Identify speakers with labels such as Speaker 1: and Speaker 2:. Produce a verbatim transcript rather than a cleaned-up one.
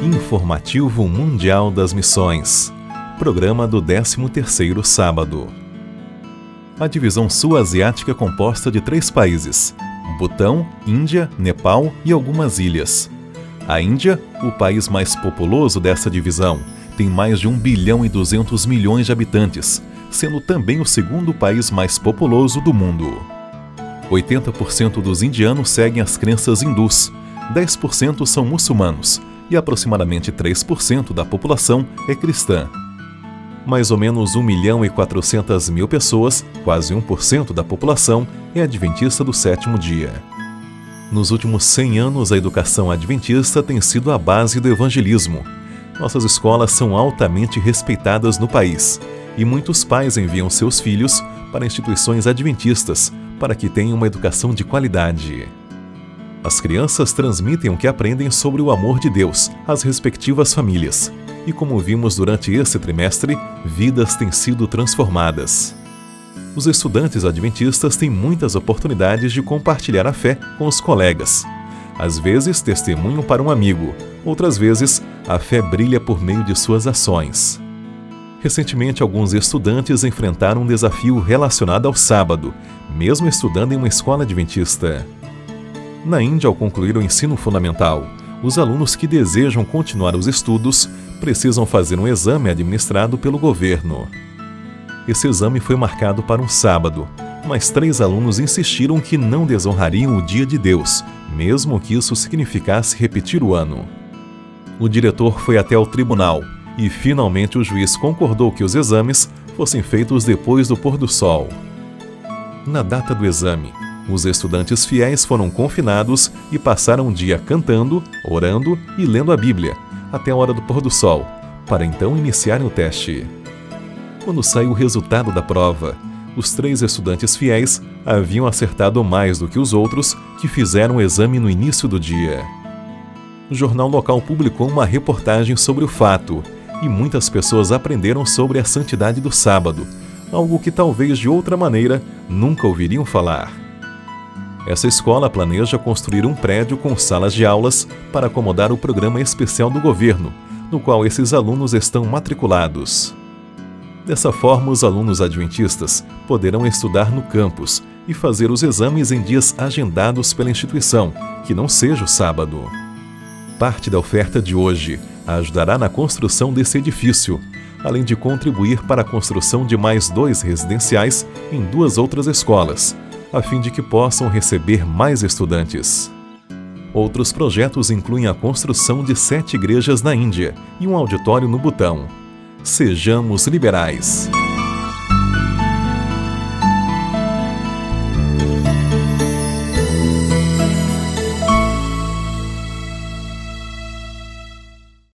Speaker 1: Informativo Mundial das Missões. Programa do décimo terceiro sábado. A divisão sul-asiática é composta de três países: Butão, Índia, Nepal e algumas ilhas. A Índia, o país mais populoso dessa divisão, tem mais de um bilhão e duzentos milhões de habitantes, sendo também o segundo país mais populoso do mundo. oitenta por cento dos indianos seguem as crenças hindus, dez por cento são muçulmanos e aproximadamente três por cento da população é cristã. Mais ou menos um milhão e quatrocentas mil pessoas, quase um por cento da população, é adventista do sétimo dia. Nos últimos cem anos, a educação adventista tem sido a base do evangelismo. Nossas escolas são altamente respeitadas no país e muitos pais enviam seus filhos para instituições adventistas para que tenham uma educação de qualidade. As crianças transmitem o que aprendem sobre o amor de Deus às respectivas famílias. E como vimos durante esse trimestre, vidas têm sido transformadas. Os estudantes adventistas têm muitas oportunidades de compartilhar a fé com os colegas. Às vezes, testemunham para um amigo. Outras vezes, a fé brilha por meio de suas ações. Recentemente, alguns estudantes enfrentaram um desafio relacionado ao sábado, mesmo estudando em uma escola adventista. Na Índia, ao concluir o ensino fundamental, os alunos que desejam continuar os estudos precisam fazer um exame administrado pelo governo. Esse exame foi marcado para um sábado, mas três alunos insistiram que não desonrariam o dia de Deus, mesmo que isso significasse repetir o ano. O diretor foi até o tribunal e, finalmente, o juiz concordou que os exames fossem feitos depois do pôr do sol. Na data do exame, os estudantes fiéis foram confinados e passaram o dia cantando, orando e lendo a Bíblia, até a hora do pôr do sol, para então iniciarem o teste. Quando saiu o resultado da prova, os três estudantes fiéis haviam acertado mais do que os outros que fizeram o exame no início do dia. O jornal local publicou uma reportagem sobre o fato, e muitas pessoas aprenderam sobre a santidade do sábado, algo que talvez de outra maneira nunca ouviriam falar. Essa escola planeja construir um prédio com salas de aulas para acomodar o programa especial do governo, no qual esses alunos estão matriculados. Dessa forma, os alunos adventistas poderão estudar no campus e fazer os exames em dias agendados pela instituição, que não seja o sábado. Parte da oferta de hoje ajudará na construção desse edifício, além de contribuir para a construção de mais dois residenciais em duas outras escolas, a fim de que possam receber mais estudantes. Outros projetos incluem a construção de sete igrejas na Índia e um auditório no Butão. Sejamos liberais!